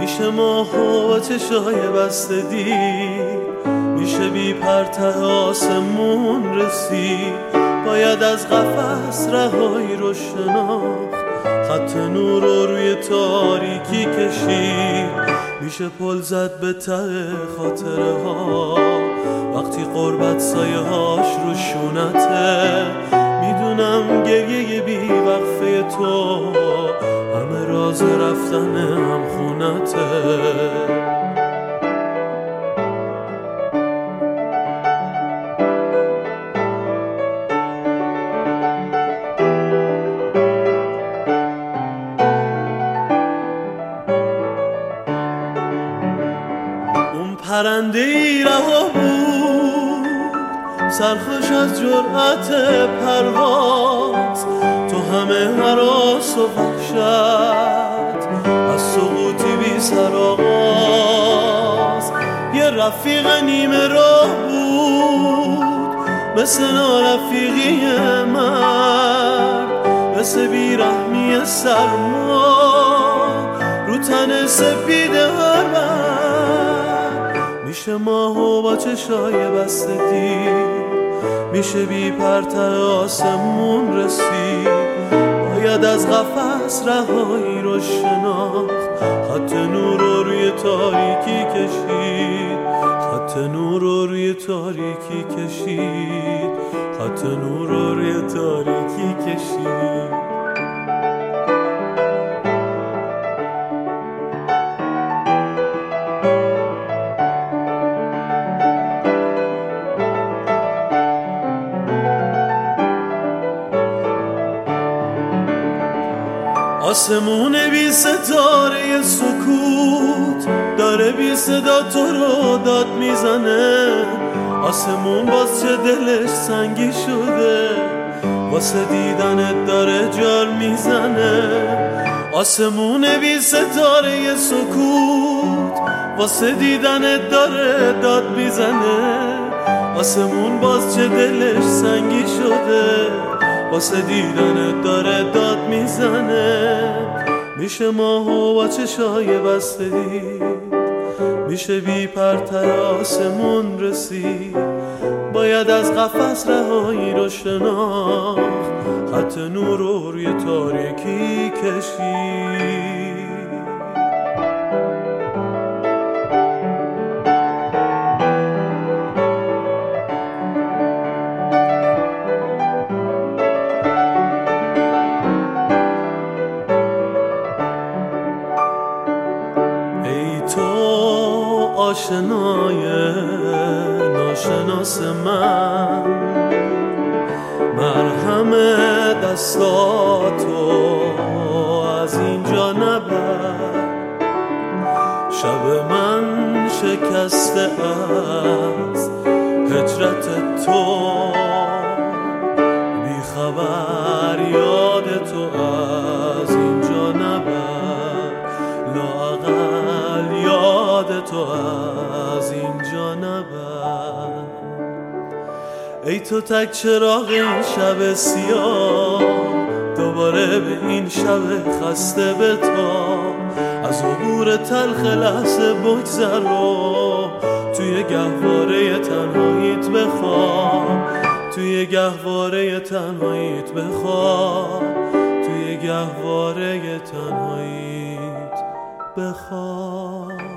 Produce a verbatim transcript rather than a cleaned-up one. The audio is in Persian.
میشه ماه و چشای بسته دید، میشه بی پرته آسمون رسید. باید از قفس رهایی رو شناخت، خط نور رو روی تاریکی کشید. میشه پل زد به ته خاطره ها وقتی غربت سایه هاش رو شونته. میدونم گریه بی وقفه تو همه راز رفتن هم خونته. پرنده ای رها بود سرخوش از جرأت پرواز، تو همه هراس و وحشت از سقوطی بی سر آغاز. یه رفیق نیمه راه بود مثل نارفیقی مرد، مثل بیرحمی سرما رو تن سپید هر بر. میشه ماهو با چشای بسته دید، میشه بی پرتر آسمون رسید. باید از قفس رهایی رو شناخت، خط نور رو روی تاریکی کشید. خط نور رو روی تاریکی کشید. خط نور رو روی تاریکی کشید. آسمون بی ستاره سکوت داره بی صدا تو رو داد میزنه. آسمون باز چه دلش سنگی شده واسه دیدنت داره جار میزنه. آسمون بی ستاره سکوت واسه دیدنت داره داد میزنه. آسمون باز چه دلش سنگی شده واسه دیدنت داره داد میزنه. میشه ماهو با چشای بسته دید، میشه بی پرتر آسمون رسید. باید از قفس رهایی رو شناخت، خط نور رو روی تاریکی کشید. آشنای ناشناس من، مرهم دستاتو از اینجا نبر. شب من شکسته از هجرت تو، بی خبر یاد تو از اینجا نبر. لااقل یاد تو از اینجا نبر. ای تو تک چراغ این شب سیاه، دوباره به این شب خسته به تا. از عبور تلخ لحظه بگذر و توی گهواره تنهاییت بخواب. توی گهواره تنهاییت بخواب. توی گهواره تنهاییت بخواب.